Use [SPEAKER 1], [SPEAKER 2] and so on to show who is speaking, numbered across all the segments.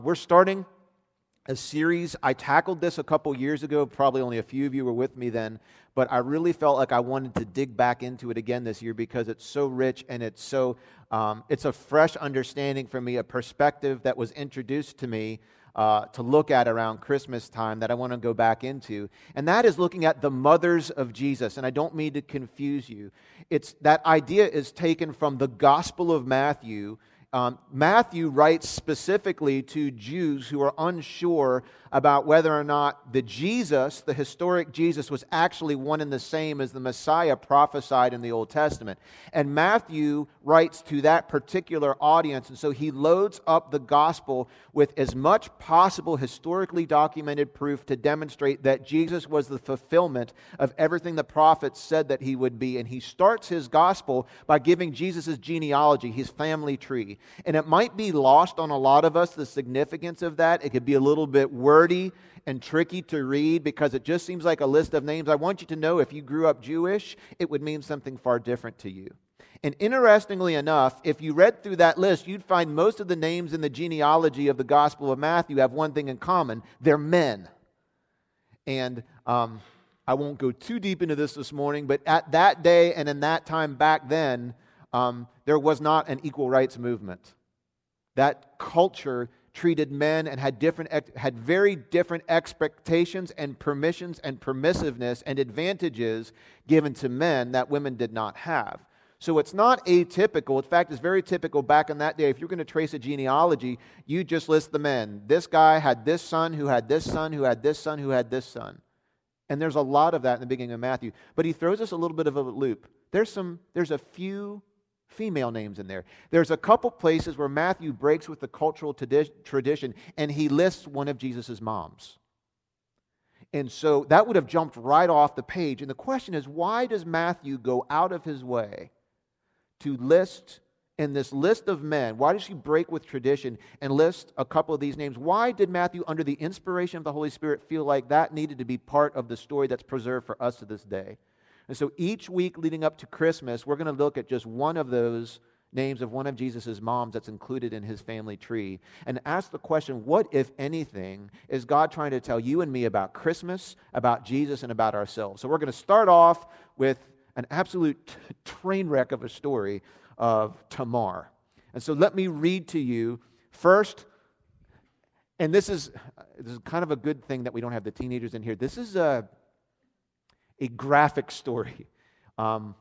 [SPEAKER 1] We're starting a series. I tackled this a couple years ago. Probably only a few of you were with me then, but I really felt like I wanted to dig back into it again this year because it's so rich and it's a fresh understanding for me, a perspective that was introduced to me to look at around Christmas time that I want to go back into. And that is looking at the mothers of Jesus. And I don't mean to confuse you. That idea is taken from the Gospel of Matthew. Matthew writes specifically to Jews who are unsure about whether or not the historic Jesus, was actually one and the same as the Messiah prophesied in the Old Testament. And Matthew writes to that particular audience, and so he loads up the gospel with as much possible historically documented proof to demonstrate that Jesus was the fulfillment of everything the prophets said that he would be. And he starts his gospel by giving Jesus' genealogy, his family tree. And it might be lost on a lot of us, the significance of that. It could be a little bit wordy and tricky to read because it just seems like a list of names. I want you to know if you grew up Jewish, it would mean something far different to you. And interestingly enough, if you read through that list, you'd find most of the names in the genealogy of the Gospel of Matthew have one thing in common. They're men. And I won't go too deep into this morning, but at that day and in that time back then, there was not an equal rights movement. That culture treated men and had very different expectations and permissions and permissiveness and advantages given to men that women did not have. So it's not atypical. In fact, it's very typical back in that day. If you're going to trace a genealogy, you just list the men. This guy had this son, who had this son, who had this son, who had this son. And there's a lot of that in the beginning of Matthew. But he throws us a little bit of a loop. There's a few female names in there. There's a couple places where Matthew breaks with the cultural tradition and he lists one of Jesus' moms. And so that would have jumped right off the page. And the question is, why does Matthew go out of his way to list in this list of men? Why does he break with tradition and list a couple of these names? Why did Matthew, under the inspiration of the Holy Spirit, feel like that needed to be part of the story that's preserved for us to this day? And so each week leading up to Christmas, we're going to look at just one of those names of one of Jesus' moms that's included in his family tree and ask the question, what, if anything, is God trying to tell you and me about Christmas, about Jesus, and about ourselves? So we're going to start off with an absolute train wreck of a story of Tamar. And so let me read to you first, and this is kind of a good thing that we don't have the teenagers in here. This is a graphic story. I'll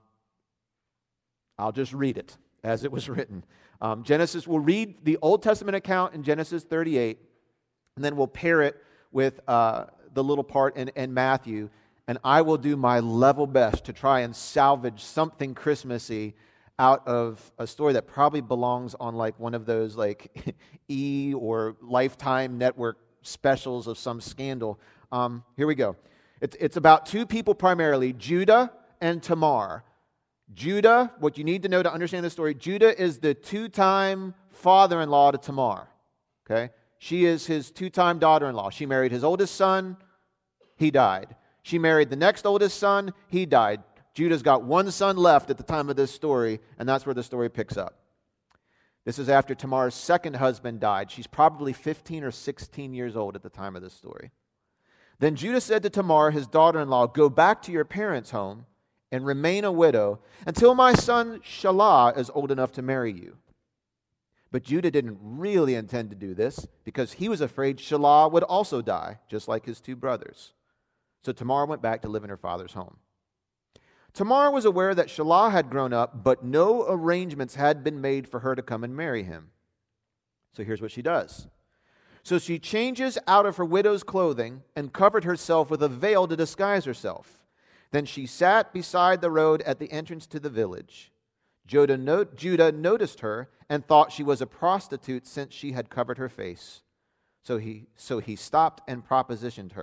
[SPEAKER 1] just read it as it was written. We'll read the Old Testament account in Genesis 38, and then we'll pair it with the little part in Matthew, and I will do my level best to try and salvage something Christmassy out of a story that probably belongs on like one of those like E! Or Lifetime Network specials of some scandal. Here we go. It's about two people primarily, Judah and Tamar. Judah, what you need to know to understand the story, Judah is the two-time father-in-law to Tamar. Okay? She is his two-time daughter-in-law. She married his oldest son, he died. She married the next oldest son, he died. Judah's got one son left at the time of this story, and that's where the story picks up. This is after Tamar's second husband died. She's probably 15 or 16 years old at the time of this story. Then Judah said to Tamar, his daughter-in-law, "Go back to your parents' home and remain a widow until my son Shelah is old enough to marry you." But Judah didn't really intend to do this because he was afraid Shelah would also die, just like his two brothers. So Tamar went back to live in her father's home. Tamar was aware that Shelah had grown up, but no arrangements had been made for her to come and marry him. So here's what she does. So she changes out of her widow's clothing and covered herself with a veil to disguise herself. Then she sat beside the road at the entrance to the village. Judah noticed her and thought she was a prostitute since she had covered her face. So he stopped and propositioned her. ...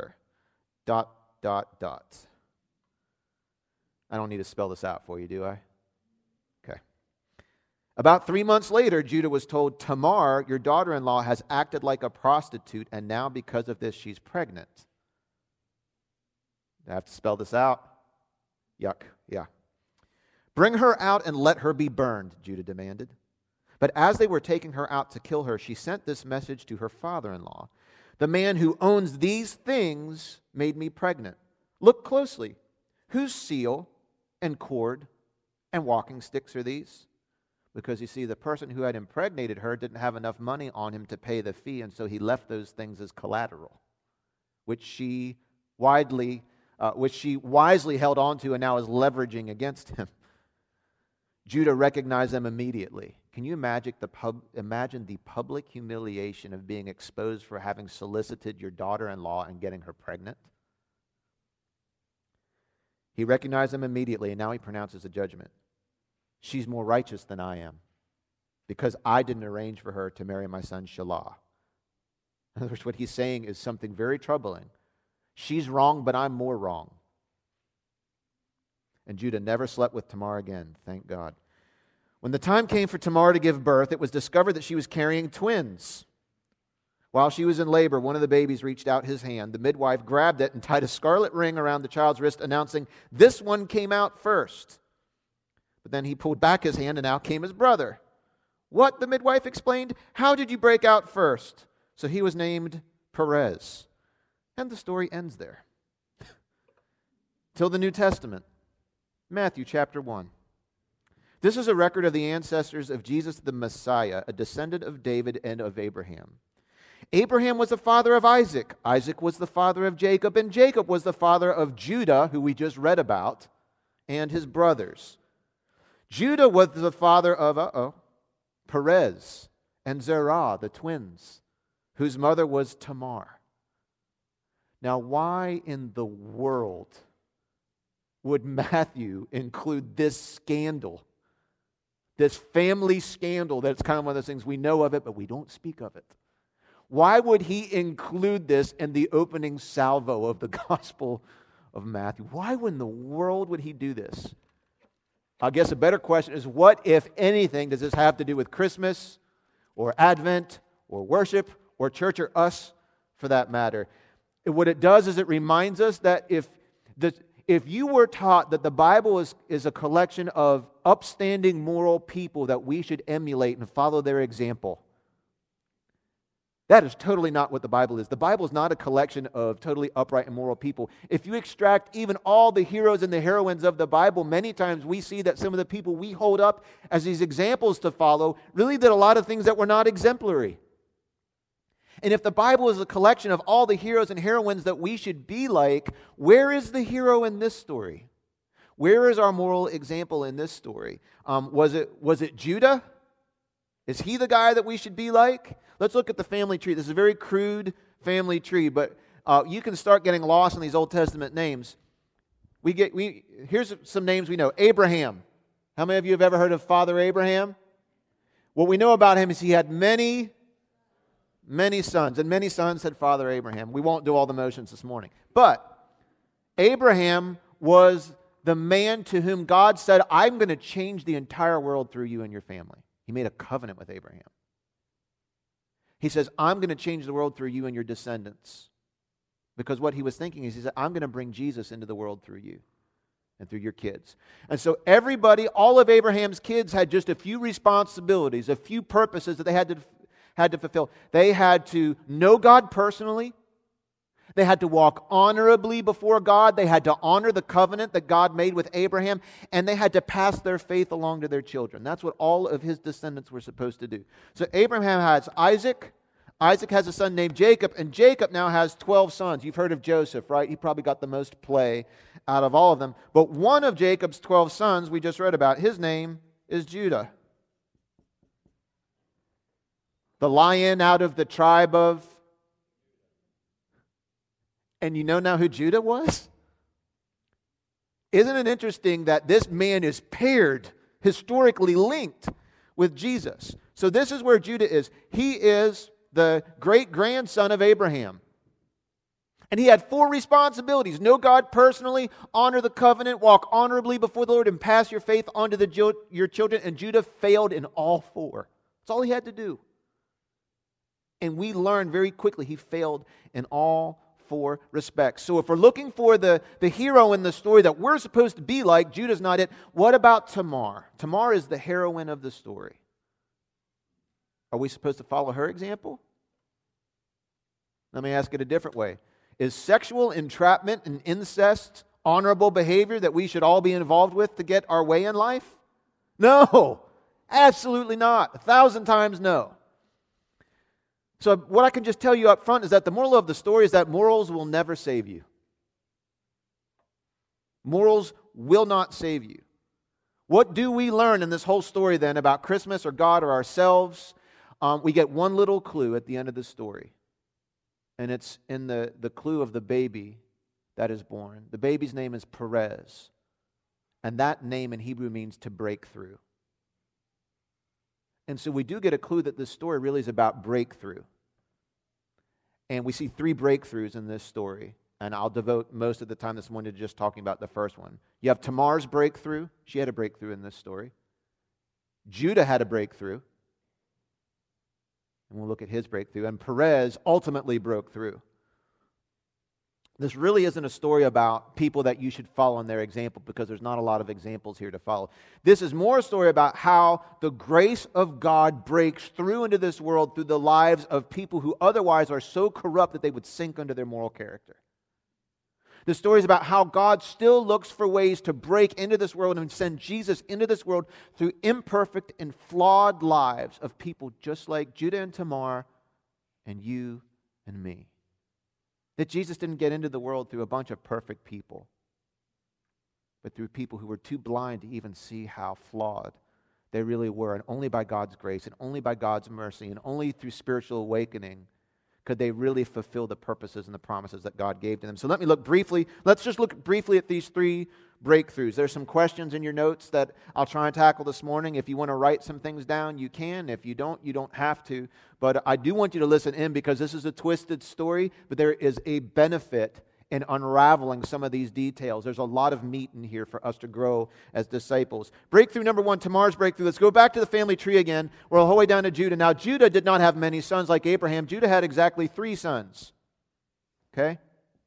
[SPEAKER 1] I don't need to spell this out for you, do I? Okay. About 3 months later, Judah was told, "Tamar, your daughter-in-law, has acted like a prostitute, and now because of this, she's pregnant." I have to spell this out. Yuck, yeah. "Bring her out and let her be burned," Judah demanded. But as they were taking her out to kill her, she sent this message to her father-in-law. The man who owns these things made me pregnant. Look closely. Whose seal and cord and walking sticks are these? Because you see, the person who had impregnated her didn't have enough money on him to pay the fee, and so he left those things as collateral, which she wisely held on to and now is leveraging against him. Judah recognized them immediately. Can you imagine the public humiliation of being exposed for having solicited your daughter-in-law and getting her pregnant? He recognized them immediately, and now he pronounces a judgment. She's more righteous than I am, because I didn't arrange for her to marry my son Shelah. In other words, what he's saying is something very troubling. She's wrong, but I'm more wrong. And Judah never slept with Tamar again, thank God. When the time came for Tamar to give birth, it was discovered that she was carrying twins. While she was in labor, one of the babies reached out his hand. The midwife grabbed it and tied a scarlet ring around the child's wrist, announcing, "This one came out first." But then he pulled back his hand, and out came his brother. "What?" the midwife explained. "How did you break out first?" So he was named Perez. And the story ends there. Till the New Testament. Matthew chapter 1. This is a record of the ancestors of Jesus the Messiah, a descendant of David and of Abraham. Abraham was the father of Isaac. Isaac was the father of Jacob, and Jacob was the father of Judah, who we just read about, and his brothers. Judah was the father of Perez and Zerah, the twins, whose mother was Tamar. Now, why in the world would Matthew include this scandal, this family scandal that's kind of one of those things we know of it, but we don't speak of it? Why would he include this in the opening salvo of the Gospel of Matthew? Why in the world would he do this? I guess a better question is, what, if anything, does this have to do with Christmas or Advent or worship or church or us for that matter? What it does is it reminds us that if you were taught that the Bible is a collection of upstanding moral people that we should emulate and follow their example, that is totally not what the Bible is. The Bible is not a collection of totally upright and moral people. If you extract even all the heroes and the heroines of the Bible, many times we see that some of the people we hold up as these examples to follow really did a lot of things that were not exemplary. And if the Bible is a collection of all the heroes and heroines that we should be like, where is the hero in this story? Where is our moral example in this story? Was it Judah? Is he the guy that we should be like? Let's look at the family tree. This is a very crude family tree, but you can start getting lost in these Old Testament names. Here's some names we know. Abraham. How many of you have ever heard of Father Abraham? What we know about him is he had many sons, and many sons had Father Abraham. We won't do all the motions this morning. But Abraham was the man to whom God said, "I'm going to change the entire world through you and your family." He made a covenant with Abraham. He says, "I'm going to change the world through you and your descendants." Because what he was thinking is, he said, "I'm going to bring Jesus into the world through you and through your kids." And so everybody, all of Abraham's kids had just a few responsibilities, a few purposes that they had to fulfill. They had to know God personally. They had to walk honorably before God. They had to honor the covenant that God made with Abraham. And they had to pass their faith along to their children. That's what all of his descendants were supposed to do. So Abraham has Isaac. Isaac has a son named Jacob. And Jacob now has 12 sons. You've heard of Joseph, right? He probably got the most play out of all of them. But one of Jacob's 12 sons we just read about, his name is Judah. The lion out of the tribe of... And you know now who Judah was? Isn't it interesting that this man is paired, historically linked with Jesus? So this is where Judah is. He is the great-grandson of Abraham. And he had 4 responsibilities. Know God personally, honor the covenant, walk honorably before the Lord, and pass your faith on to your children. And Judah failed in all 4. That's all he had to do. And we learn very quickly he failed in all 4 respects. So if we're looking for the hero in the story that we're supposed to be like, Judah's not it. What about Tamar? Tamar is the heroine of the story. Are we supposed to follow her example? Let me ask it a different way. Is sexual entrapment and incest honorable behavior that we should all be involved with to get our way in life? No, absolutely not. 1,000 times no. So what I can just tell you up front is that the moral of the story is that morals will never save you. Morals will not save you. What do we learn in this whole story then about Christmas or God or ourselves? We get one little clue at the end of the story. And it's in the clue of the baby that is born. The baby's name is Perez. And that name in Hebrew means to break through. And so we do get a clue that this story really is about breakthrough. And we see 3 breakthroughs in this story. And I'll devote most of the time this morning to just talking about the first one. You have Tamar's breakthrough. She had a breakthrough in this story. Judah had a breakthrough. And we'll look at his breakthrough. And Perez ultimately broke through. This really isn't a story about people that you should follow in their example, because there's not a lot of examples here to follow. This is more a story about how the grace of God breaks through into this world through the lives of people who otherwise are so corrupt that they would sink under their moral character. The story is about how God still looks for ways to break into this world and send Jesus into this world through imperfect and flawed lives of people just like Judah and Tamar and you and me. That Jesus didn't get into the world through a bunch of perfect people, but through people who were too blind to even see how flawed they really were. And only by God's grace and only by God's mercy and only through spiritual awakening could they really fulfill the purposes and the promises that God gave to them. So let's just look briefly at these 3 breakthroughs. There's some questions in your notes that I'll try and tackle this morning. If you want to write some things down, you can. If you don't have to. But I do want you to listen in, because this is a twisted story, but there is a benefit in unraveling some of these details. There's a lot of meat in here for us to grow as disciples. Breakthrough number 1, Tamar's breakthrough. Let's go back to the family tree again. We're all the way down to Judah. Now, Judah did not have many sons like Abraham. Judah had exactly 3 sons. Okay?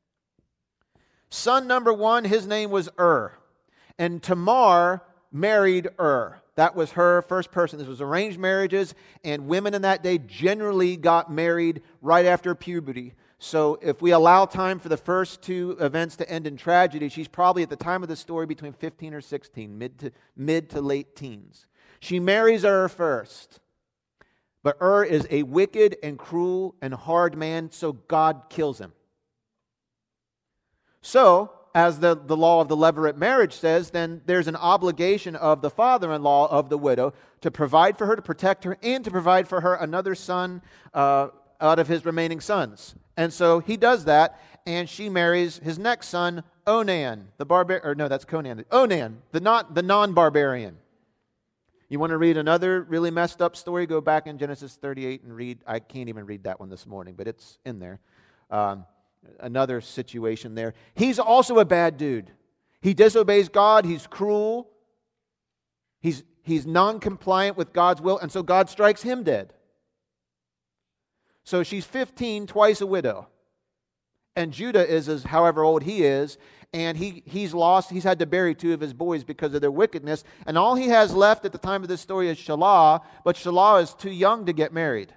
[SPEAKER 1] Son number 1, his name was And Tamar married That was her first person. This was arranged marriages, and women in that day generally got married right after puberty. So if we allow time for the first 2 events to end in tragedy, she's probably at the time of the story between 15 or 16, mid to late teens. She marries first. But is a wicked and cruel and hard man, so God kills him. So, as the law of the levirate marriage says, then there's an obligation of the father-in-law of the widow to provide for her, to protect her, and to provide for her another son out of his remaining sons. And so he does that, and she marries his next son, Onan, Onan, the non-barbarian. You want to read another really messed up story? Go back in Genesis 38 and read. I can't even read that one this morning, but it's in there. Another situation there. He's also a bad dude. He disobeys God. He's cruel. He's non-compliant with God's will, and so God strikes him dead. So she's 15, twice a widow. And Judah is however old he is, and he's had to bury 2 of his boys because of their wickedness. And all he has left at the time of this story is Shelah, but Shelah is too young to get married.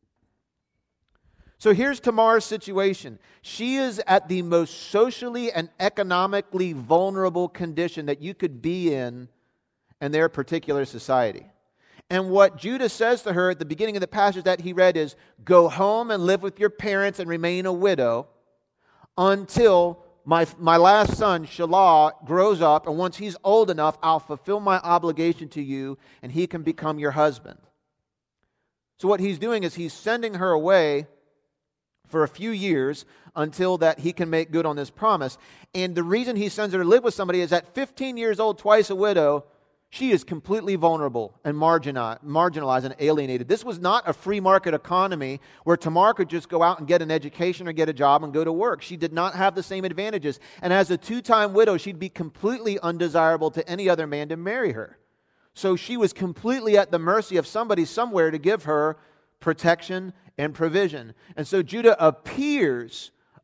[SPEAKER 1] So here's Tamar's situation. She is at the most socially and economically vulnerable condition that you could be in their particular society. And what Judah says to her at the beginning of the passage that he read is, go home and live with your parents and remain a widow until my last son, Shelah, grows up, and once he's old enough, I'll fulfill my obligation to you, and he can become your husband. So what he's doing is he's sending her away for a few years until that he can make good on this promise. And the reason he sends her to live with somebody is at 15 years old, twice a widow, she is completely vulnerable and marginalized and alienated. This was not a free market economy where Tamar could just go out and get an education or get a job and go to work. She did not have the same advantages. And as a 2-time widow, she'd be completely undesirable to any other man to marry her. So she was completely at the mercy of somebody somewhere to give her protection and provision. And so Judah appears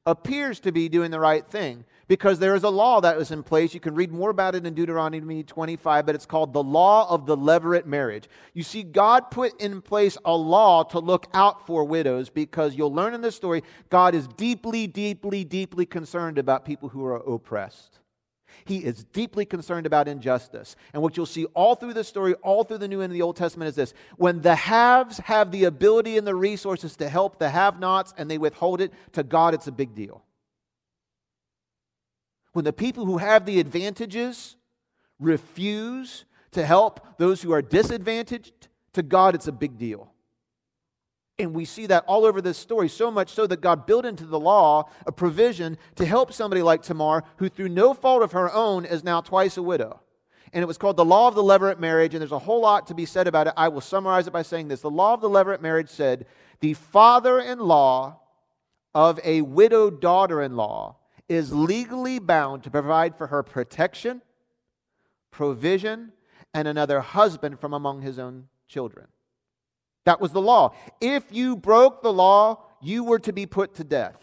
[SPEAKER 1] appears to be doing the right thing, because there is a law that was in place. You can read more about it in Deuteronomy 25, but it's called the law of the levirate marriage. You see, God put in place a law to look out for widows, because you'll learn in this story, God is deeply, deeply, deeply concerned about people who are oppressed. He is deeply concerned about injustice. And what you'll see all through this story, all through the New and the Old Testament, is this: when the haves have the ability and the resources to help the have-nots and they withhold it, to God it's a big deal. When the people who have the advantages refuse to help those who are disadvantaged, to God it's a big deal. And we see that all over this story, so much so that God built into the law a provision to help somebody like Tamar, who through no fault of her own is now twice a widow. And it was called the law of the levirate marriage, and there's a whole lot to be said about it. I will summarize it by saying this. The law of the levirate marriage said, the father-in-law of a widowed daughter-in-law is legally bound to provide for her protection, provision, and another husband from among his own children. That was the law. If you broke the law, you were to be put to death,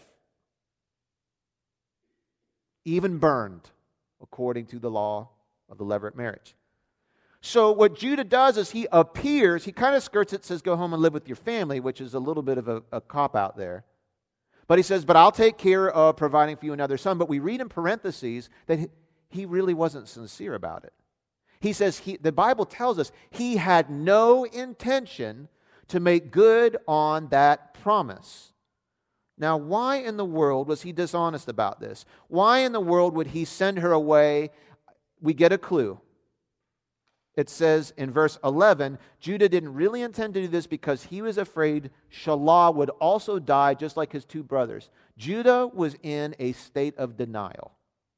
[SPEAKER 1] even burned, according to the law of the levirate marriage. So what Judah does is he appears, he kind of skirts it, says go home and live with your family, which is a little bit of a cop-out there. But he says, but I'll take care of providing for you another son. But we read in parentheses that he really wasn't sincere about it. He says, the Bible tells us he had no intention to make good on that promise. Now, why in the world was he dishonest about this? Why in the world would he send her away? We get a clue. It says in verse 11, Judah didn't really intend to do this because he was afraid Shelah would also die just like his two brothers. Judah was in a state of denial.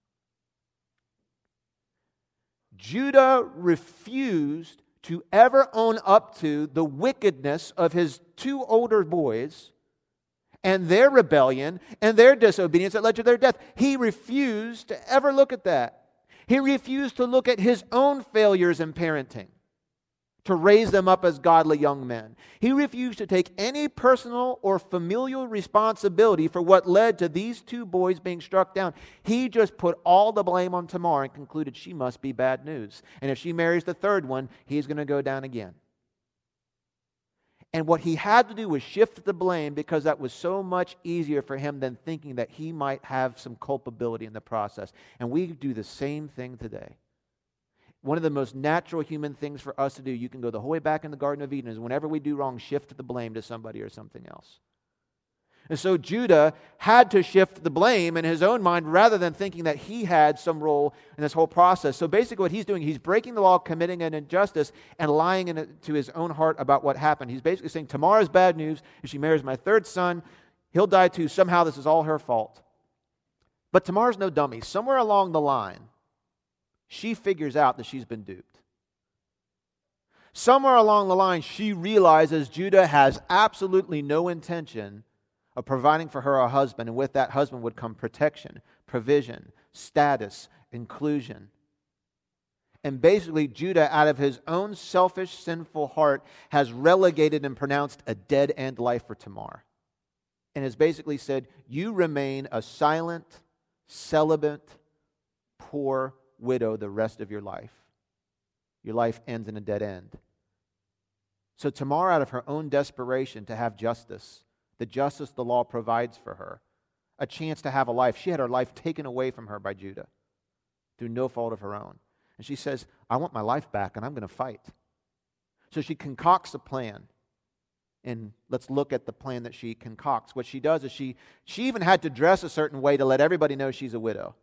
[SPEAKER 1] Judah refused to ever own up to the wickedness of his two older boys and their rebellion and their disobedience that led to their death. He refused to ever look at that. He refused to look at his own failures in parenting, to raise them up as godly young men. He refused to take any personal or familial responsibility for what led to these two boys being struck down. He just put all the blame on Tamar and concluded she must be bad news. And if she marries the third one, he's going to go down again. And what he had to do was shift the blame, because that was so much easier for him than thinking that he might have some culpability in the process. And we do the same thing today. One of the most natural human things for us to do, you can go the whole way back in the Garden of Eden, is whenever we do wrong, shift the blame to somebody or something else. And so Judah had to shift the blame in his own mind rather than thinking that he had some role in this whole process. So basically what he's doing, he's breaking the law, committing an injustice, and lying to his own heart about what happened. He's basically saying, Tamar is bad news. If she marries my third son, he'll die too. Somehow this is all her fault. But Tamar's no dummy. Somewhere along the line, she figures out that she's been duped. Somewhere along the line, she realizes Judah has absolutely no intention of providing for her a husband, and with that husband would come protection, provision, status, inclusion. And basically, Judah, out of his own selfish, sinful heart, has relegated and pronounced a dead-end life for Tamar. And has basically said, you remain a silent, celibate, poor widow the rest of your life. Your life ends in a dead end. So Tamar, out of her own desperation to have justice, the justice the law provides for her, a chance to have a life, she had her life taken away from her by Judah through no fault of her own. And she says, I want my life back and I'm going to fight. So she concocts a plan. And let's look at the plan that she concocts. What she does is she even had to dress a certain way to let everybody know she's a widow.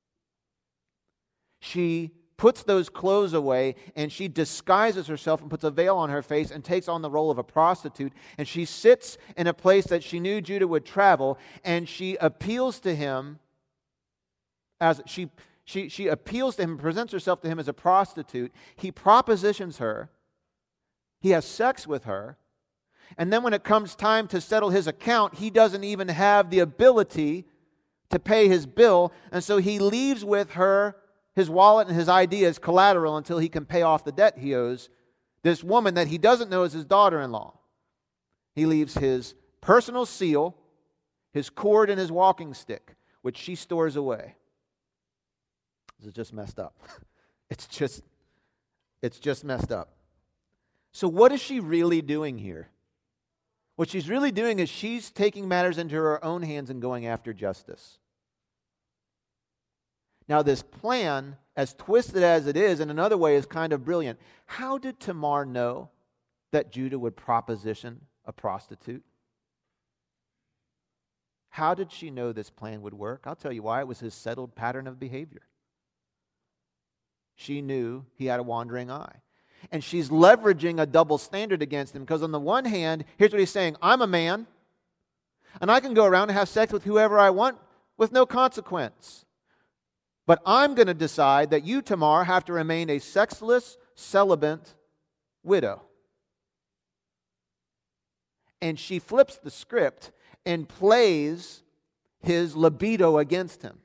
[SPEAKER 1] She puts those clothes away and she disguises herself and puts a veil on her face and takes on the role of a prostitute. And she sits in a place that she knew Judah would travel, and she appeals to him as she appeals to him and presents herself to him as a prostitute. He propositions her. He has sex with her. And then when it comes time to settle his account, he doesn't even have the ability to pay his bill. And so he leaves with her his wallet and his ID as collateral until he can pay off the debt he owes this woman that he doesn't know is his daughter-in-law. He leaves his personal seal, his cord and his walking stick, which she stores away. This is just messed up. It's just messed up. So what is she really doing here? What she's really doing is she's taking matters into her own hands and going after justice. Now, this plan, as twisted as it is, in another way is kind of brilliant. How did Tamar know that Judah would proposition a prostitute? How did she know this plan would work? I'll tell you why. It was his settled pattern of behavior. She knew he had a wandering eye. And she's leveraging a double standard against him, because on the one hand, here's what he's saying: I'm a man, and I can go around and have sex with whoever I want with no consequence. But I'm going to decide that you, Tamar, have to remain a sexless, celibate widow. And she flips the script and plays his libido against him.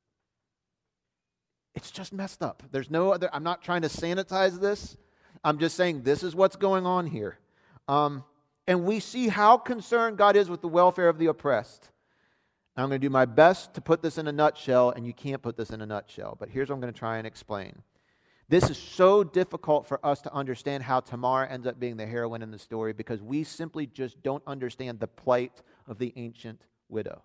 [SPEAKER 1] It's just messed up. There's no other, I'm not trying to sanitize this. I'm just saying this is what's going on here. And we see how concerned God is with the welfare of the oppressed. I'm going to do my best to put this in a nutshell, and you can't put this in a nutshell. But here's what I'm going to try and explain. This is so difficult for us to understand how Tamar ends up being the heroine in the story, because we simply just don't understand the plight of the ancient widow.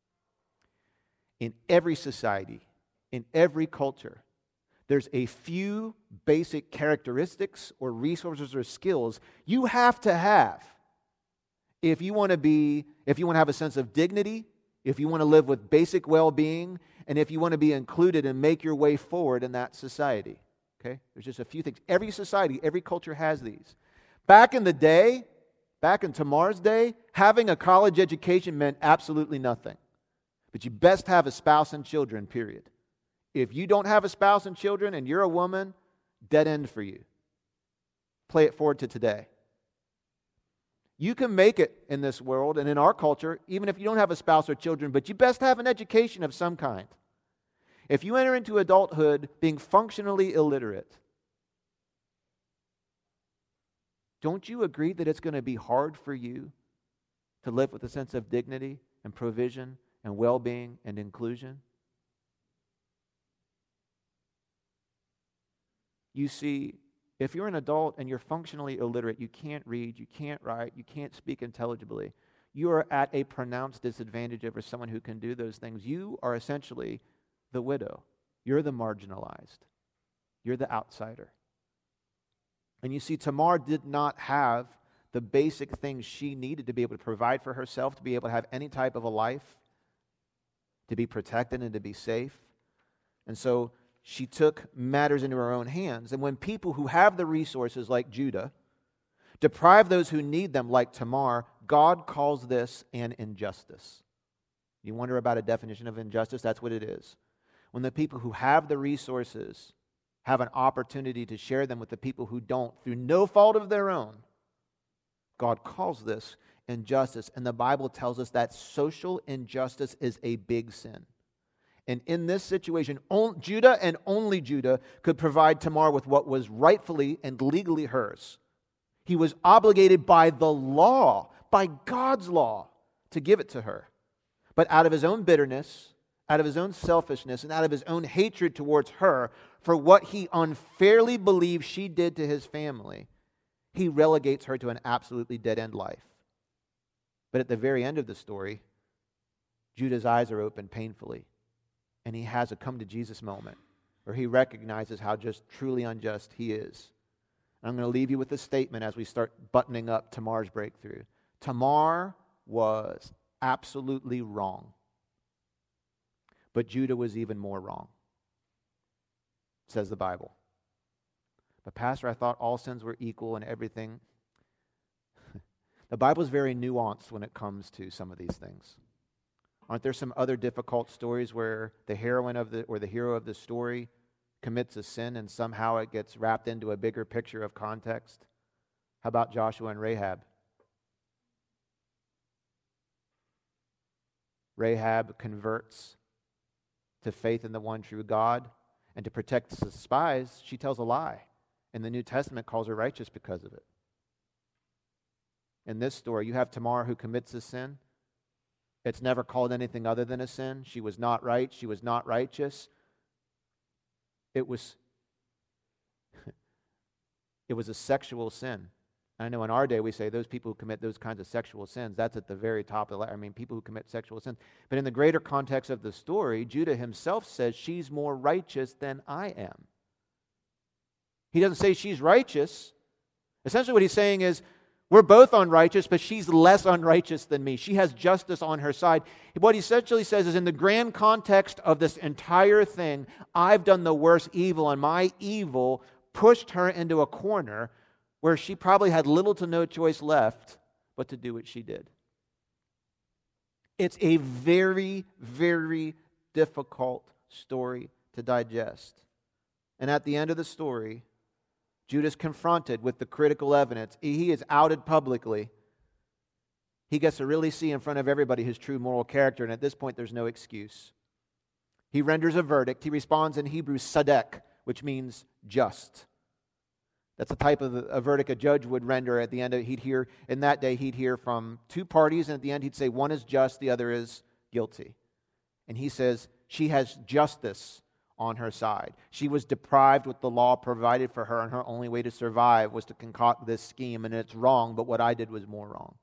[SPEAKER 1] In every society, in every culture, there's a few basic characteristics or resources or skills you have to have if you want to have a sense of dignity, if you want to live with basic well-being, and if you want to be included and make your way forward in that society. Okay? There's just a few things. Every society, every culture has these. Back in the day, back in Tamar's day, having a college education meant absolutely nothing. But you best have a spouse and children, period. If you don't have a spouse and children and you're a woman, dead end for you. Play it forward to today. You can make it in this world and in our culture, even if you don't have a spouse or children, but you best have an education of some kind. If you enter into adulthood being functionally illiterate, don't you agree that it's going to be hard for you to live with a sense of dignity and provision and well-being and inclusion? You see, if you're an adult and you're functionally illiterate, you can't read, you can't write, you can't speak intelligibly, you are at a pronounced disadvantage over someone who can do those things. You are essentially the widow. You're the marginalized. You're the outsider. And you see, Tamar did not have the basic things she needed to be able to provide for herself, to be able to have any type of a life, to be protected and to be safe. And so she took matters into her own hands. And when people who have the resources, like Judah, deprive those who need them, like Tamar, God calls this an injustice. You wonder about a definition of injustice? That's what it is. When the people who have the resources have an opportunity to share them with the people who don't, through no fault of their own, God calls this injustice. And the Bible tells us that social injustice is a big sin. And in this situation, Judah and only Judah could provide Tamar with what was rightfully and legally hers. He was obligated by the law, by God's law, to give it to her. But out of his own bitterness, out of his own selfishness, and out of his own hatred towards her for what he unfairly believes she did to his family, he relegates her to an absolutely dead-end life. But at the very end of the story, Judah's eyes are opened painfully. And he has a come-to-Jesus moment where he recognizes how just truly unjust he is. And I'm going to leave you with this statement as we start buttoning up Tamar's breakthrough. Tamar was absolutely wrong. But Judah was even more wrong, says the Bible. But Pastor, I thought all sins were equal and everything. The Bible is very nuanced when it comes to some of these things. Aren't there some other difficult stories where the heroine or the hero of the story commits a sin and somehow it gets wrapped into a bigger picture of context? How about Joshua and Rahab? Rahab converts to faith in the one true God, and to protect the spies, she tells a lie. And the New Testament calls her righteous because of it. In this story, you have Tamar who commits a sin, It's never called anything other than a sin. She was not right. She was not righteous. It was a sexual sin. I know in our day we say those people who commit those kinds of sexual sins, that's at the very top of the ladder. I mean, people who commit sexual sins. But in the greater context of the story, Judah himself says she's more righteous than I am. He doesn't say she's righteous. Essentially what he's saying is, we're both unrighteous, but she's less unrighteous than me. She has justice on her side. What he essentially says is, in the grand context of this entire thing, I've done the worst evil, and my evil pushed her into a corner where she probably had little to no choice left but to do what she did. It's a very, very difficult story to digest. And at the end of the story, Judah's confronted with the critical evidence. He is outed publicly. He gets to really see in front of everybody his true moral character, and at this point there's no excuse. He renders a verdict. He responds in Hebrew, sadek, which means just. That's the type of a verdict a judge would render at the end. In that day, he'd hear from two parties, and at the end he'd say one is just, the other is guilty. And he says, she has justice on her side. She was deprived what the law provided for her, and her only way to survive was to concoct this scheme, and it's wrong, but what I did was more wrong.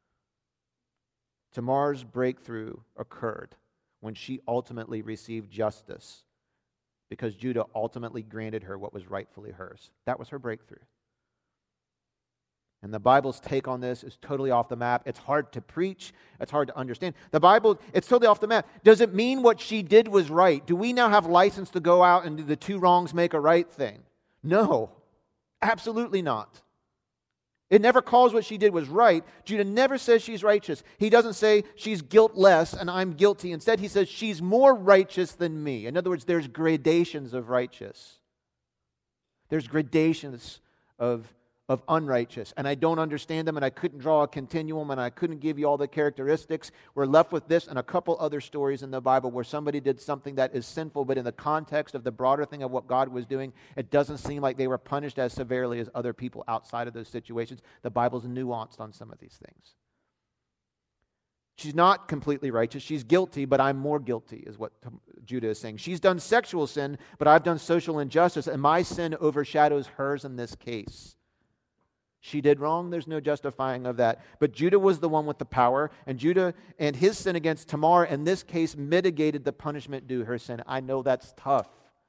[SPEAKER 1] Tamar's breakthrough occurred when she ultimately received justice, because Judah ultimately granted her what was rightfully hers. That was her breakthrough. And the Bible's take on this is totally off the map. It's hard to preach. It's hard to understand. The Bible, it's totally off the map. Does it mean what she did was right? Do we now have license to go out and do the two wrongs make a right thing? No, absolutely not. It never calls what she did was right. Judah never says she's righteous. He doesn't say she's guiltless and I'm guilty. Instead, he says she's more righteous than me. In other words, there's gradations of righteous. There's gradations of unrighteous. And I don't understand them, and I couldn't draw a continuum, and I couldn't give you all the characteristics. We're left with this and a couple other stories in the Bible where somebody did something that is sinful, but in the context of the broader thing of what God was doing, it doesn't seem like they were punished as severely as other people outside of those situations. The Bible's nuanced on some of these things. She's not completely righteous. She's guilty, but I'm more guilty, is what Judah is saying. She's done sexual sin, but I've done social injustice, and my sin overshadows hers in this case. She did wrong, there's no justifying of that. But Judah was the one with the power, and Judah and his sin against Tamar in this case mitigated the punishment due her sin. I know that's tough.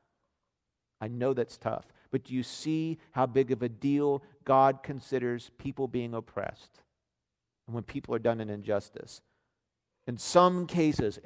[SPEAKER 1] But do you see how big of a deal God considers people being oppressed? And when people are done an injustice. In some cases,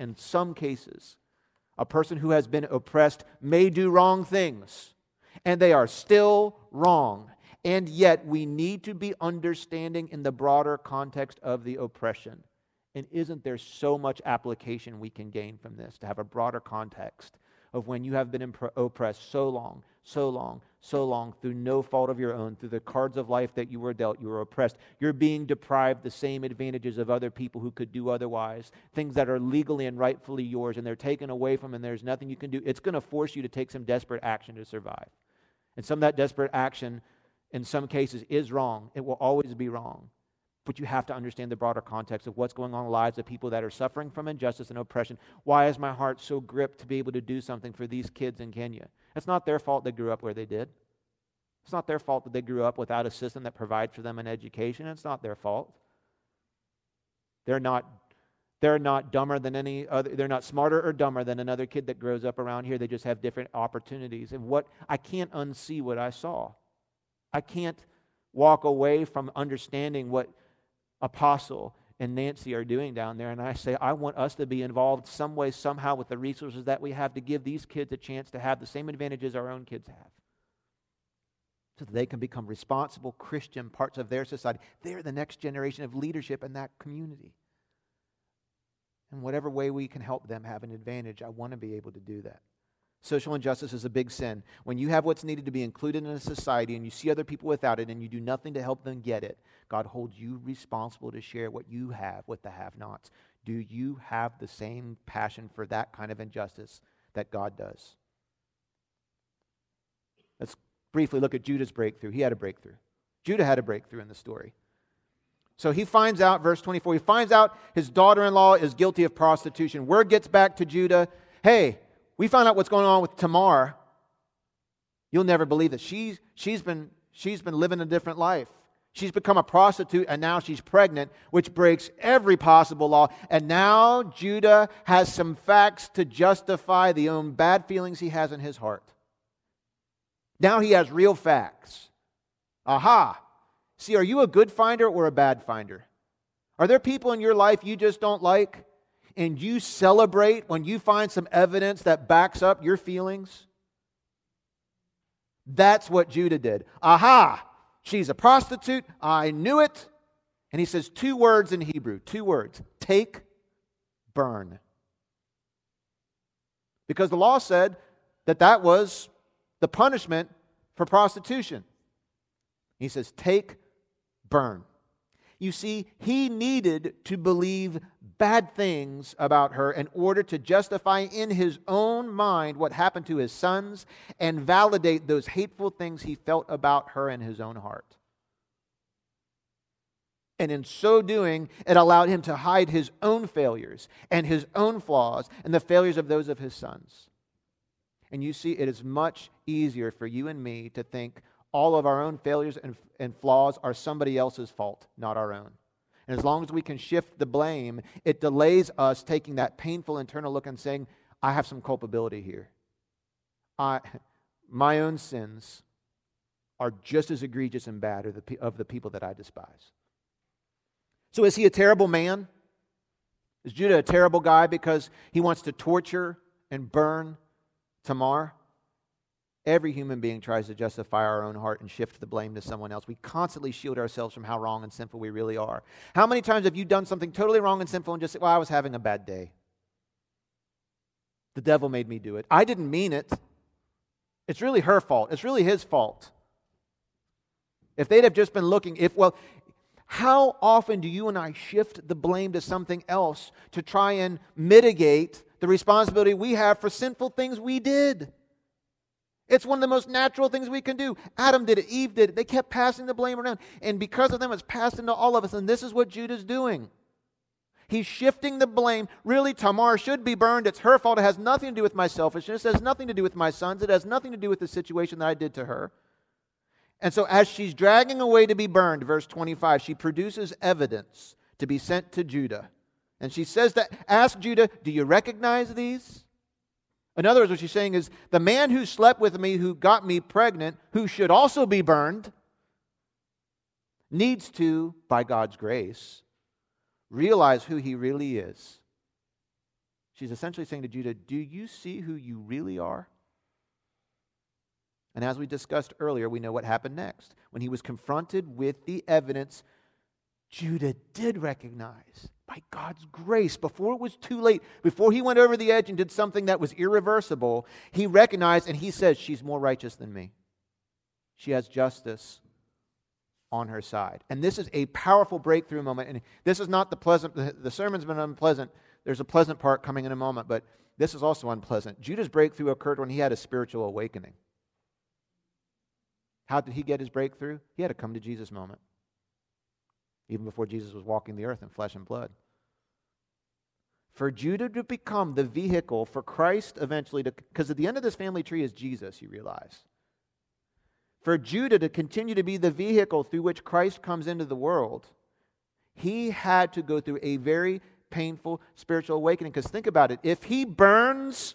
[SPEAKER 1] a person who has been oppressed may do wrong things, and they are still wrong. And yet we need to be understanding in the broader context of the oppression. And isn't there so much application we can gain from this, to have a broader context of when you have been oppressed so long, through no fault of your own, through the cards of life that you were dealt, you were oppressed. You're being deprived the same advantages of other people who could do otherwise, things that are legally and rightfully yours, and they're taken away from, and there's nothing you can do. It's going to force you to take some desperate action to survive. And some of that desperate action, in some cases, is wrong. It will always be wrong. But you have to understand the broader context of what's going on in the lives of people that are suffering from injustice and oppression. Why is my heart so gripped to be able to do something for these kids in Kenya? It's not their fault they grew up where they did. It's not their fault that they grew up without a system that provides for them an education. It's not their fault. They're not dumber than any other. They're not smarter or dumber than another kid that grows up around here. They just have different opportunities. And I can't unsee what I saw. I can't walk away from understanding what Apostle and Nancy are doing down there. And I say, I want us to be involved some way, somehow, with the resources that we have to give these kids a chance to have the same advantages our own kids have, so that they can become responsible Christian parts of their society. They're the next generation of leadership in that community. In whatever way we can help them have an advantage, I want to be able to do that. Social injustice is a big sin. When you have what's needed to be included in a society and you see other people without it and you do nothing to help them get it, God holds you responsible to share what you have with the have-nots. Do you have the same passion for that kind of injustice that God does? Let's briefly look at Judah's breakthrough. He had a breakthrough. Judah had a breakthrough in the story. So he finds out, verse 24, he finds out his daughter-in-law is guilty of prostitution. Word gets back to Judah, hey, we found out what's going on with Tamar. You'll never believe it. She's been living a different life. She's become a prostitute, and now she's pregnant, which breaks every possible law. And now Judah has some facts to justify the own bad feelings he has in his heart. Now he has real facts. Aha! See, are you a good finder or a bad finder? Are there people in your life you just don't like, and you celebrate when you find some evidence that backs up your feelings? That's what Judah did. Aha! She's a prostitute. I knew it. And he says 2 words in Hebrew. 2 words. Take, burn. Because the law said that was the punishment for prostitution. He says, take, burn. You see, he needed to believe bad things about her in order to justify in his own mind what happened to his sons and validate those hateful things he felt about her in his own heart. And in so doing, it allowed him to hide his own failures and his own flaws and the failures of those of his sons. And you see, it is much easier for you and me to think all of our own failures and flaws are somebody else's fault, not our own. And as long as we can shift the blame, it delays us taking that painful internal look and saying, I have some culpability here. My own sins are just as egregious and bad of the people that I despise. So is he a terrible man? Is Judah a terrible guy because he wants to torture and burn Tamar? Every human being tries to justify our own heart and shift the blame to someone else. We constantly shield ourselves from how wrong and sinful we really are. How many times have you done something totally wrong and sinful and just said, well, I was having a bad day. The devil made me do it. I didn't mean it. It's really her fault. It's really his fault. If they'd have just been looking, how often do you and I shift the blame to something else to try and mitigate the responsibility we have for sinful things we did? It's one of the most natural things we can do. Adam did it. Eve did it. They kept passing the blame around. And because of them, it's passed into all of us. And this is what Judah's doing. He's shifting the blame. Really, Tamar should be burned. It's her fault. It has nothing to do with my selfishness. It has nothing to do with my sons. It has nothing to do with the situation that I did to her. And so as she's dragging away to be burned, verse 25, she produces evidence to be sent to Judah. And she says that, ask Judah, do you recognize these? In other words, what she's saying is, the man who slept with me, who got me pregnant, who should also be burned, needs to, by God's grace, realize who he really is. She's essentially saying to Judah, do you see who you really are? And as we discussed earlier, we know what happened next. When he was confronted with the evidence, Judah did recognize, by God's grace, before it was too late, before he went over the edge and did something that was irreversible, he recognized and he says, she's more righteous than me. She has justice on her side. And this is a powerful breakthrough moment. And this is not the sermon's been unpleasant. There's a pleasant part coming in a moment, but this is also unpleasant. Judah's breakthrough occurred when he had a spiritual awakening. How did he get his breakthrough? He had a come to Jesus moment. Even before Jesus was walking the earth in flesh and blood. For Judah to become the vehicle for Christ eventually to, because at the end of this family tree is Jesus, you realize. For Judah to continue to be the vehicle through which Christ comes into the world, he had to go through a very painful spiritual awakening. Because think about it, if he burns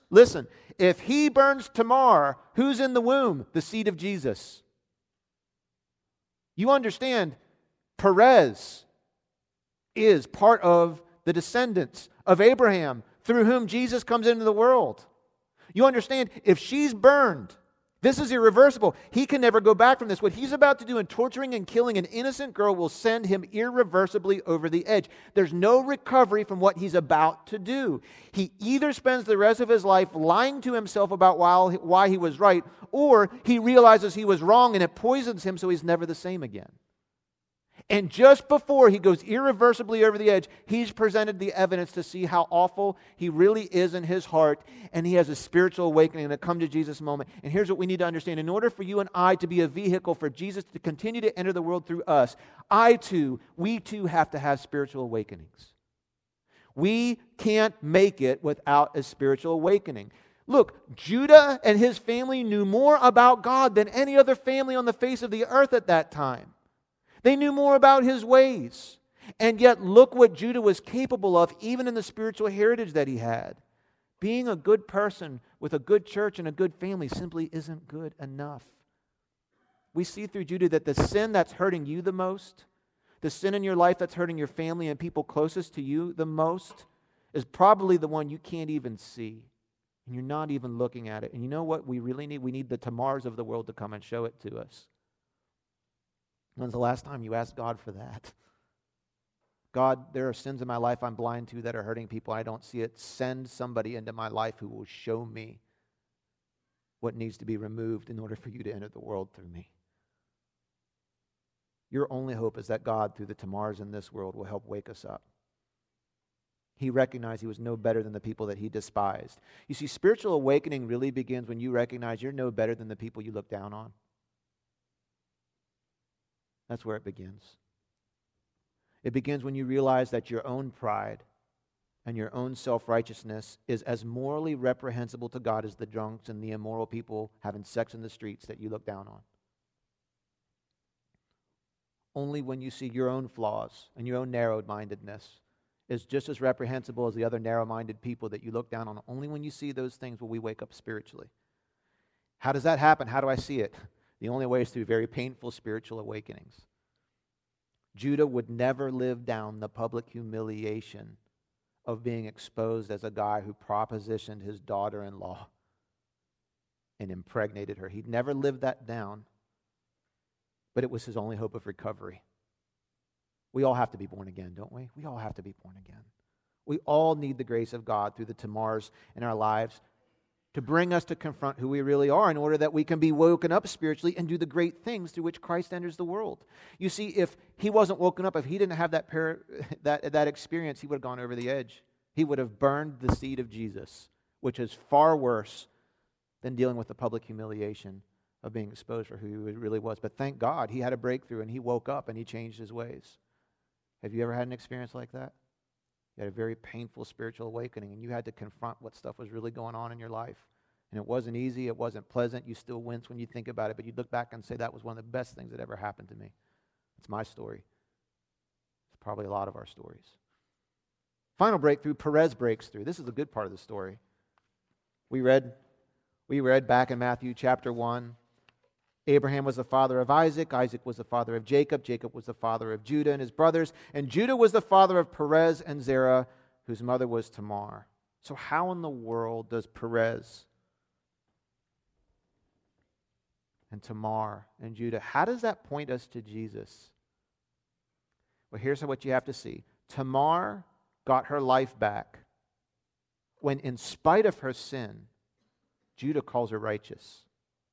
[SPEAKER 1] Tamar, who's in the womb? The seed of Jesus. You understand, Perez is part of the descendants of Abraham through whom Jesus comes into the world. You understand, if she's burned, this is irreversible. He can never go back from this. What he's about to do in torturing and killing an innocent girl will send him irreversibly over the edge. There's no recovery from what he's about to do. He either spends the rest of his life lying to himself about why he was right, or he realizes he was wrong and it poisons him so he's never the same again. And just before he goes irreversibly over the edge, he's presented the evidence to see how awful he really is in his heart, and he has a spiritual awakening and a come to Jesus moment. And here's what we need to understand. In order for you and I to be a vehicle for Jesus to continue to enter the world through us, we too have to have spiritual awakenings. We can't make it without a spiritual awakening. Look, Judah and his family knew more about God than any other family on the face of the earth at that time. They knew more about his ways. And yet, look what Judah was capable of, even in the spiritual heritage that he had. Being a good person with a good church and a good family simply isn't good enough. We see through Judah that the sin that's hurting you the most, the sin in your life that's hurting your family and people closest to you the most, is probably the one you can't even see. And you're not even looking at it. And you know what we really need? We need the Tamars of the world to come and show it to us. When's the last time you asked God for that? God, there are sins in my life I'm blind to that are hurting people. I don't see it. Send somebody into my life who will show me what needs to be removed in order for you to enter the world through me. Your only hope is that God, through the Tamars in this world, will help wake us up. He recognized he was no better than the people that he despised. You see, spiritual awakening really begins when you recognize you're no better than the people you look down on. That's where it begins. It begins when you realize that your own pride and your own self-righteousness is as morally reprehensible to God as the drunks and the immoral people having sex in the streets that you look down on. Only when you see your own flaws and your own narrow-mindedness is just as reprehensible as the other narrow-minded people that you look down on. Only when you see those things will we wake up spiritually. How does that happen? How do I see it? The only way is through very painful spiritual awakenings. Judah would never live down the public humiliation of being exposed as a guy who propositioned his daughter-in-law and impregnated her. He'd never lived that down, but it was his only hope of recovery. We all have to be born again, don't we? We all have to be born again. We all need the grace of God through the Tamars in our lives to bring us to confront who we really are in order that we can be woken up spiritually and do the great things through which Christ enters the world. You see, if he wasn't woken up, if he didn't have that experience, he would have gone over the edge. He would have burned the seed of Jesus, which is far worse than dealing with the public humiliation of being exposed for who he really was. But thank God, he had a breakthrough and he woke up and he changed his ways. Have you ever had an experience like that? You had a very painful spiritual awakening and you had to confront what stuff was really going on in your life. And it wasn't easy, it wasn't pleasant. You still wince when you think about it, but you look back and say, that was one of the best things that ever happened to me. It's my story. It's probably a lot of our stories. Final breakthrough, Perez breaks through. This is the good part of the story. We read back in Matthew chapter 1, Abraham was the father of Isaac, Isaac was the father of Jacob, Jacob was the father of Judah and his brothers, and Judah was the father of Perez and Zerah, whose mother was Tamar. So how in the world does Perez and Tamar and Judah, how does that point us to Jesus? Well, here's what you have to see. Tamar got her life back when, in spite of her sin, Judah calls her righteous.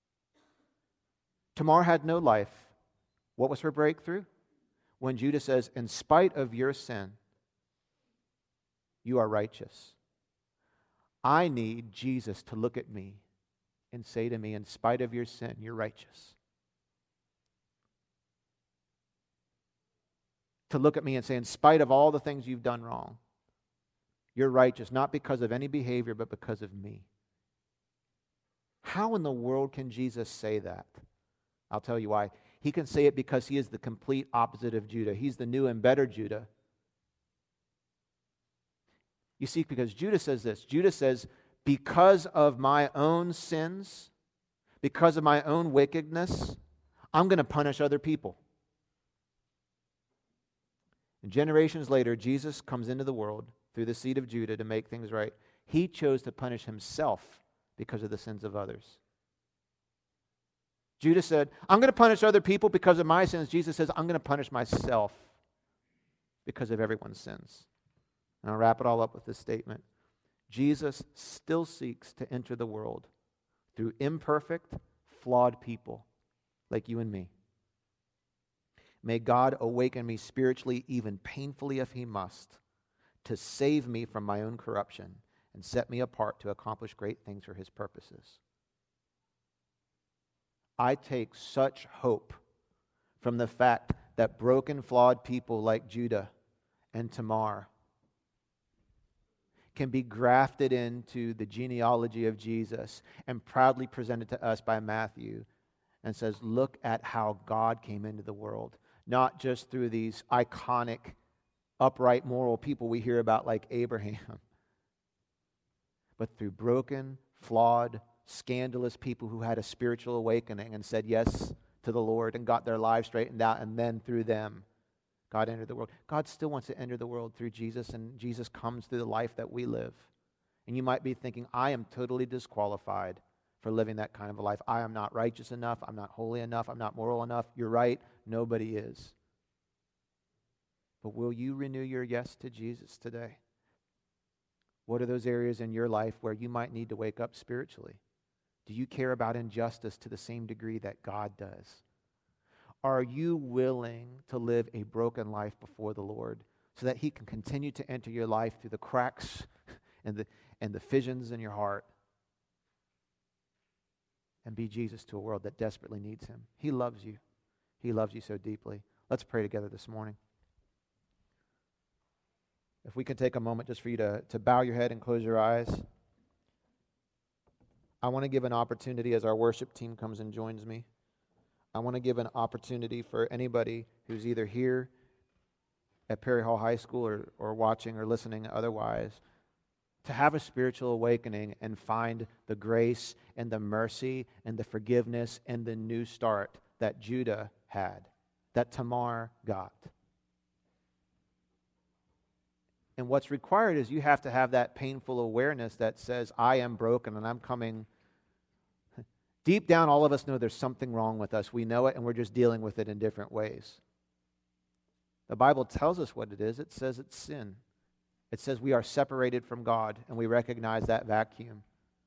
[SPEAKER 1] Tamar had no life. What was her breakthrough? When Judah says, in spite of your sin, you are righteous. I need Jesus to look at me and say to me, in spite of your sin, you're righteous. To look at me and say, in spite of all the things you've done wrong, you're righteous, not because of any behavior, but because of me. How in the world can Jesus say that? I'll tell you why. He can say it because he is the complete opposite of Judah. He's the new and better Judah. You see, because Judah says this. Judah says, because of my own sins, because of my own wickedness, I'm going to punish other people. And generations later, Jesus comes into the world through the seed of Judah to make things right. He chose to punish himself because of the sins of others. Judah said, I'm going to punish other people because of my sins. Jesus says, I'm going to punish myself because of everyone's sins. And I'll wrap it all up with this statement. Jesus still seeks to enter the world through imperfect, flawed people like you and me. May God awaken me spiritually, even painfully if he must, to save me from my own corruption and set me apart to accomplish great things for his purposes. I take such hope from the fact that broken, flawed people like Judah and Tamar can be grafted into the genealogy of Jesus and proudly presented to us by Matthew and says, look at how God came into the world. Not just through these iconic, upright, moral people we hear about like Abraham, but through broken, flawed, scandalous people who had a spiritual awakening and said yes to the Lord and got their lives straightened out, and then through them, God entered the world. God still wants to enter the world through Jesus, and Jesus comes through the life that we live. And you might be thinking, I am totally disqualified for living that kind of a life. I am not righteous enough. I'm not holy enough. I'm not moral enough. You're right. Nobody is. But will you renew your yes to Jesus today? What are those areas in your life where you might need to wake up spiritually? Do you care about injustice to the same degree that God does? Are you willing to live a broken life before the Lord so that he can continue to enter your life through the cracks and the fissions in your heart and be Jesus to a world that desperately needs him? He loves you. He loves you so deeply. Let's pray together this morning. If we can take a moment just for you to bow your head and close your eyes. I want to give an opportunity as our worship team comes and joins me. I want to give an opportunity for anybody who's either here at Perry Hall High School or watching or listening otherwise to have a spiritual awakening and find the grace and the mercy and the forgiveness and the new start that Judah had, that Tamar got. And what's required is you have to have that painful awareness that says, I am broken and I'm coming. Deep down, all of us know there's something wrong with us. We know it, and we're just dealing with it in different ways. The Bible tells us what it is. It says it's sin. It says we are separated from God, and we recognize that vacuum.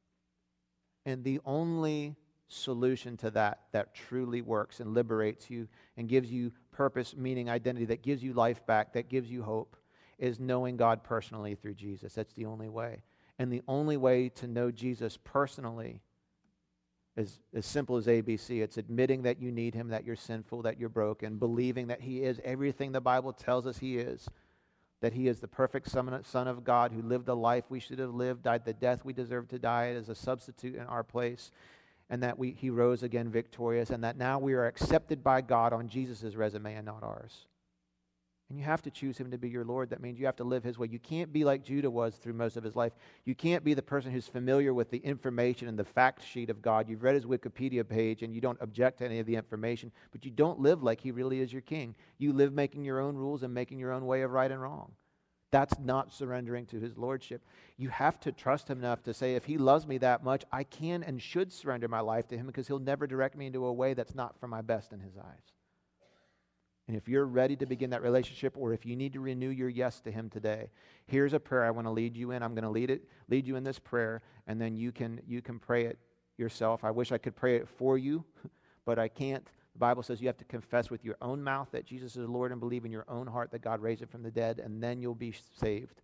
[SPEAKER 1] And the only solution to that truly works and liberates you and gives you purpose, meaning, identity, that gives you life back, that gives you hope, is knowing God personally through Jesus. That's the only way. And the only way to know Jesus personally is as simple as ABC. It's admitting that you need him, that you're sinful, that you're broken, believing that he is everything the Bible tells us he is, that he is the perfect Son of God who lived the life we should have lived, died the death we deserve to die as a substitute in our place, and that he rose again victorious, and that now we are accepted by God on Jesus' resume and not ours. And you have to choose him to be your Lord. That means you have to live his way. You can't be like Judah was through most of his life. You can't be the person who's familiar with the information and the fact sheet of God. You've read his Wikipedia page and you don't object to any of the information, but you don't live like he really is your king. You live making your own rules and making your own way of right and wrong. That's not surrendering to his lordship. You have to trust him enough to say, if he loves me that much, I can and should surrender my life to him because he'll never direct me into a way that's not for my best in his eyes. And if you're ready to begin that relationship, or if you need to renew your yes to him today, here's a prayer I want to lead you in. I'm going to lead you in this prayer, and then you can pray it yourself. I wish I could pray it for you, but I can't. The Bible says you have to confess with your own mouth that Jesus is Lord and believe in your own heart that God raised him from the dead, and then you'll be saved.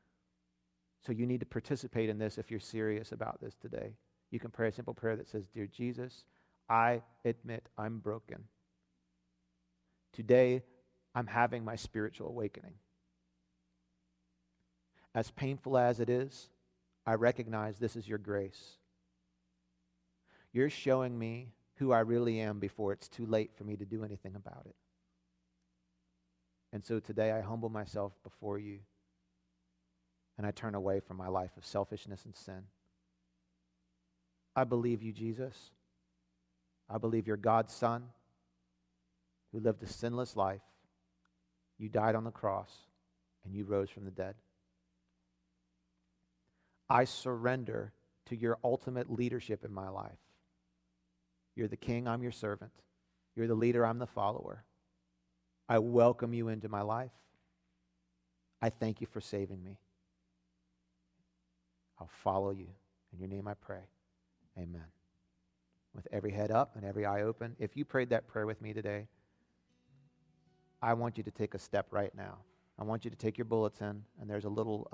[SPEAKER 1] So you need to participate in this if you're serious about this today. You can pray a simple prayer that says, Dear Jesus, I admit I'm broken. Today, I'm having my spiritual awakening. As painful as it is, I recognize this is your grace. You're showing me who I really am before it's too late for me to do anything about it. And so today, I humble myself before you, and I turn away from my life of selfishness and sin. I believe you, Jesus. I believe you're God's Son, who lived a sinless life. You died on the cross, and you rose from the dead. I surrender to your ultimate leadership in my life. You're the king, I'm your servant. You're the leader, I'm the follower. I welcome you into my life. I thank you for saving me. I'll follow you. In your name I pray. Amen. With every head up and every eye open, if you prayed that prayer with me today, I want you to take a step right now. I want you to take your bulletin, and there's a little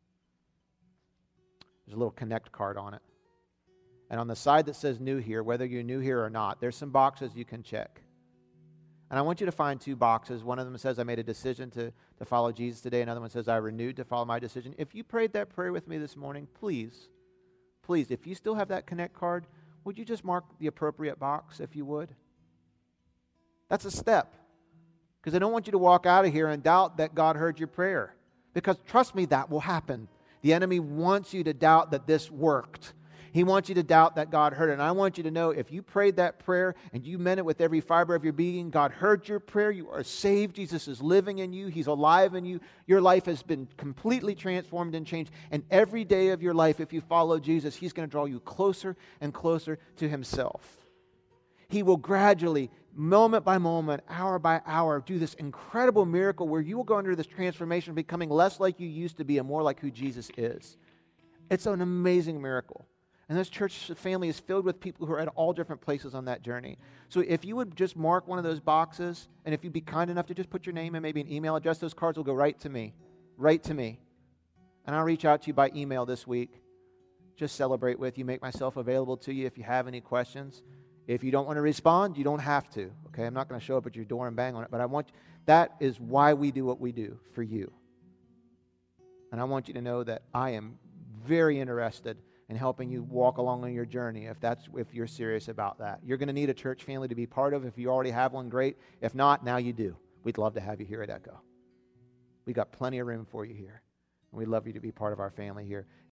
[SPEAKER 1] connect card on it. And on the side that says new here, whether you're new here or not, there's some boxes you can check. And I want you to find 2 boxes. One of them says, I made a decision to follow Jesus today. Another one says, I renewed to follow my decision. If you prayed that prayer with me this morning, please, if you still have that connect card, would you just mark the appropriate box, if you would? That's a step. Because I don't want you to walk out of here and doubt that God heard your prayer. Because trust me, that will happen. The enemy wants you to doubt that this worked. He wants you to doubt that God heard it. And I want you to know, if you prayed that prayer and you meant it with every fiber of your being, God heard your prayer. You are saved. Jesus is living in you. He's alive in you. Your life has been completely transformed and changed. And every day of your life, if you follow Jesus, He's going to draw you closer and closer to Himself. He will gradually, moment by moment, hour by hour, do this incredible miracle where you will go under this transformation, becoming less like you used to be and more like who Jesus is. It's an amazing miracle. And this church family is filled with people who are at all different places on that journey. So if you would just mark one of those boxes, and if you'd be kind enough to just put your name and maybe an email address, those cards will go right to me. Right to me. And I'll reach out to you by email this week. Just celebrate with you, make myself available to you if you have any questions. If you don't want to respond, you don't have to. Okay, I'm not going to show up at your door and bang on it, but that is why we do what we do, for you. And I want you to know that I am very interested in helping you walk along on your journey if you're serious about that. You're going to need a church family to be part of. If you already have one, great. If not, now you do. We'd love to have you here at Echo. We got plenty of room for you here. And we'd love you to be part of our family here.